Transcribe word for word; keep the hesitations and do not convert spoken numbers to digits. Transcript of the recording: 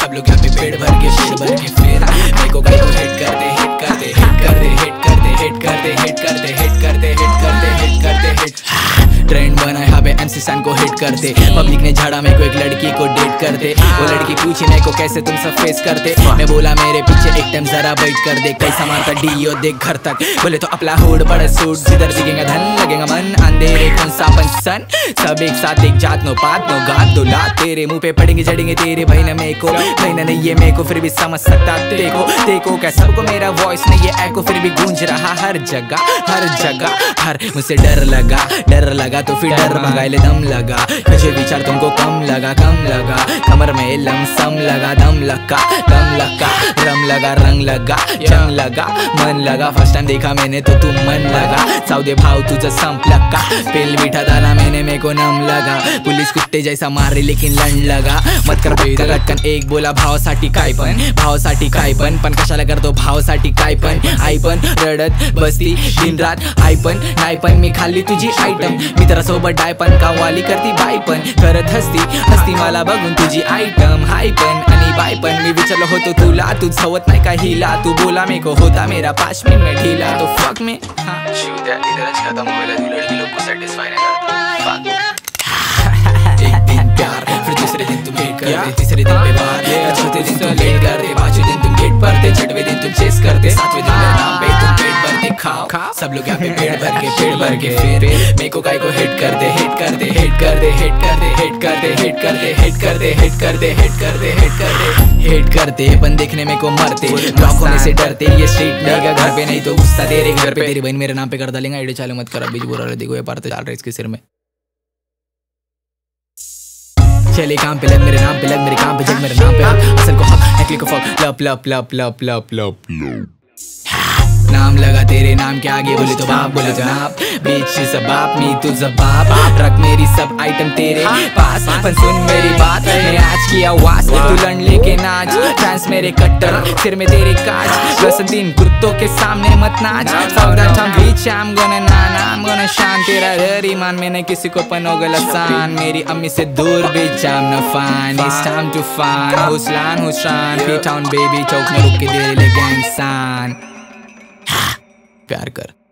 सब लोग यहाँ पे पेड़ भर के पेड़ भर के फिर मेरे को गाई को हिट कर दे हिट कर दे हिट कर दे हिट कर दे हिट कर दे हिट कर दे हिट कर दे हिट कर दे हिट कर दे हिट ट्रेंड बना यहाँ पे एमसी सन को हिट करते पब्लिक ने झाड़ा मेरे को एक लड़की को डेट करते वो लड़की पूछी मेरे को कैसे तुम सब फेस करते मैं बोला मेरे पीछे एक टाइम जरा वेट कर दे कैसा मारता डीओ देख घर तक बोले तो अपना होड़ बड़ा सूट जिधर दिखेगा धन लगेगा मन अंधेरे कौन सा पंचन सब एक साथ एक जात नो पात नो गात दो लात तेरे मुंह पे पड़ेंगे जड़ेंगे तेरे भाई ना मेरे को भाई ना नहीं ये मेरे को फिर भी समझ सकता देखो देखो क्या सबको मेरा वॉइस नहीं ये एको फिर भी गूंज रहा हर जगह हर जगह हर मुझसे डर लगा डर लगा तो फिर डर मंगाए दम लगा मुझे विचार तुमको कम लगा कम लगा कमर में लमसम लगा दम लगा दम लगा रम लगा रंग लगा जंग लगा मन लगा फर्स्ट टाइम देखा मैंने तो तुम मन लगा साउदे भाव तुझा संप लगा पेल बिठा डाला मैंने मेरे को नम लगा पुलिस कुत्ते जैसा मारे लेकिन लंड लगा मत कर लटकन एक बोला भावासाठी काय पण भावासाठी काय पण पण कशाला करतो भावासाठी काय पण आई पण रडत बसती दिन रात आई पण नाही पण मी खाल्ली तुझी आयटम मित्रासोबत डाय पण कामवाली करती बाई पण करत हसती हसती मला बघून तुझी आयटम हाय पण आणि बाय पण मी विचारलं होतो तुला तू सवत नाही का हिला तू बोला मेरे को होता मेरा पाच मिनट में ढीला तो फक में शिव द्या इधरच खत्म होईल ती लड़की लोग को सैटिस्फाई नहीं करती एक दिन प्यार फिर दूसरे दिन तुम भेंट करते तीसरे दिन पे बार चौथे दिन तुम लेट करते पांचवें दिन तुम गेट पढ़ते छठवें दिन तुम चेस करते सातवें दिन मेरे नाम पे तुम पेट भरते खाओ सब लोग यहाँ पे पेट भर के पेट भर के फिर मेरे को गाय को हिट कर दे हिट कर दे हिट कर दे हिट कर दे हिट कर दे हिट कर दे हिट कर दे हिट कर दे हिट कर दे हिट कर दे हिट करते अपन देखने में को मरते ब्लॉक होने से डरते ये स्ट्रीट नहीं घर पे नहीं तो गुस्सा तेरे घर पे तेरी बहन मेरे नाम पे कर डालेंगे आइडिया चालू मत कर अभी बुरा देखो ये पार तो डाल रहे इसके सिर में चले काम पे लग मेरे नाम पे लग मेरे काम पे जग मेरे नाम पे असल को हक नकली को फक लप लप लप लप लप लप नाम लगा तेरे नाम के आगे बोले तो बाप बोले तो नाप बीच सब बाप मी तुझा बाप रख मेरी सब आइटम तेरे पास पर सुन मेरी बात मैं आज की आवाज तू लड़ लेके नाच चांस मेरे कट्टर सिर में तेरे काज बसंतीन कुत्तों के सामने मत नाच सावधान हम बीच I'm gonna Nana I'm gonna शान तेरा डर ईमान मैंने किसी को पनोगल आसान मेरी अम्मी से दूर बीच I'm not fine it's time to find हुसलान हुशान P-Town baby चौक में रुक के दे ले गैंग सान प्यार कर।